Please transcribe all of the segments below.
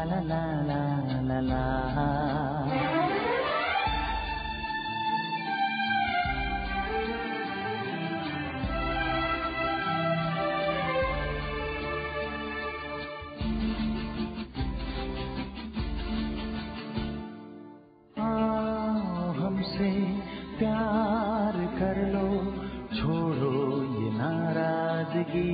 ला ला ला ला ला। हमसे प्यार कर लो, छोड़ो ये नाराजगी।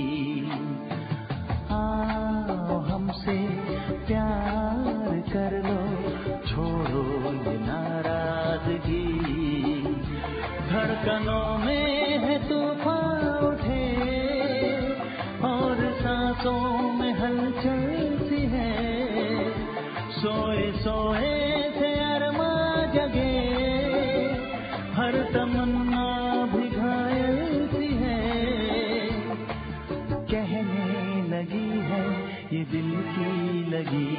आओ हमसे प्यार कर लो, छोड़ो ये नाराजगी। धड़कनों में है तूफान उठे और सांसों में हलचल सी है। सोए सोए थे अरमा जगे, हर तमन्ना भी घायल सी है। कहने लगी है ये दिल की लगी।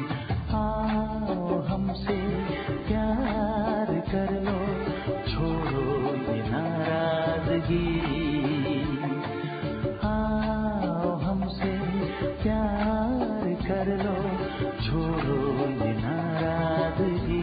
आओ हमसे प्यार कर लो, छोड़ो ये नाराजगी। आओ हमसे प्यार कर लो, छोड़ो ये नाराजगी।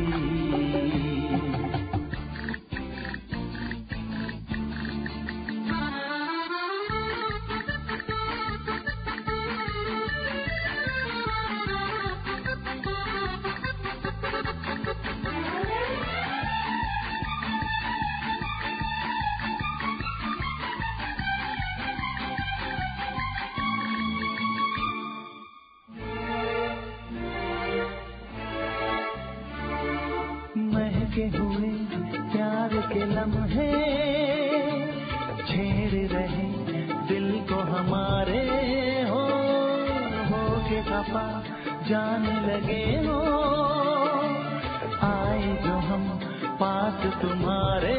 महके हुए प्यार के लम्हे छेड़ रहे दिल को हमारे। हो के पापा जाने लगे हो, आए जो हम पास तुम्हारे।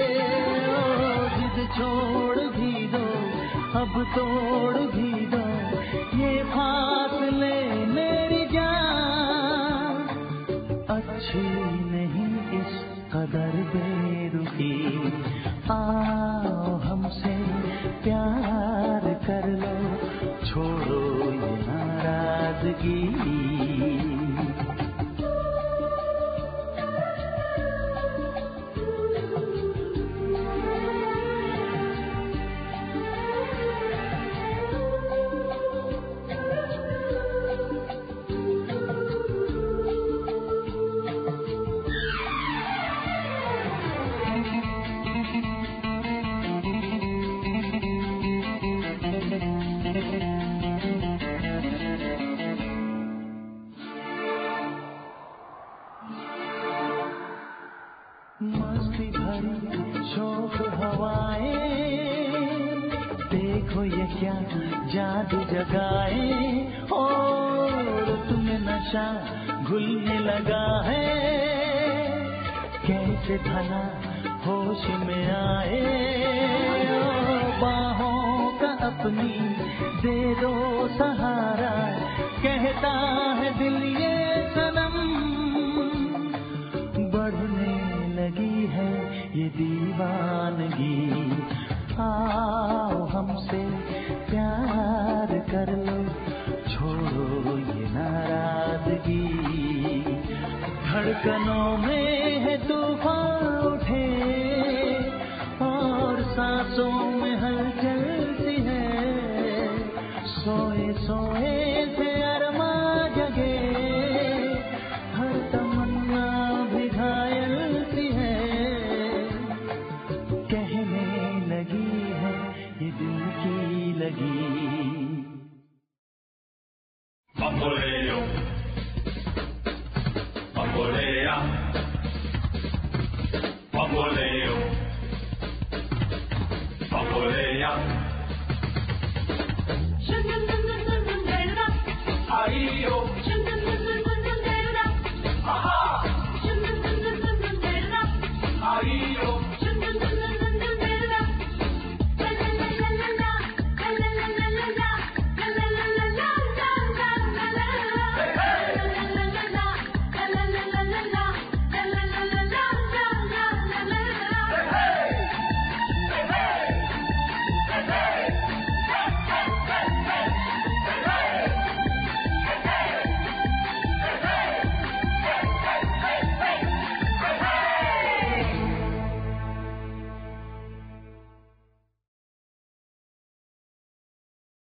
जिद छोड़ भी दो, अब तोड़ भी दो ये फासले मेरी जान। अच्छी नहीं इस कदर बेरुखी। आओ हमसे प्यार कर लो, छोड़ो ये नाराजगी। मस्ती भरी शोक हवाएं, देखो ये क्या जादू जगाए। और तुम्हें नशा घुलने लगा है, कैसे भला होश में आए। बाहों का अपनी दे दो सहारा, कहता है दिल ये सनम। बढ़ने लगी है ये दीवानगी। आओ हमसे प्यार कर लो, छोड़ो ये नाराजगी। धड़कनों में है तूफान उठे और सांसों में हलचल सी है। सोए सोए थे अरमा जगे, हर तमन्ना भी घायल सी है। कहने लगी है ये दिल की लगी। Bamboleo, bambolea, bambolea.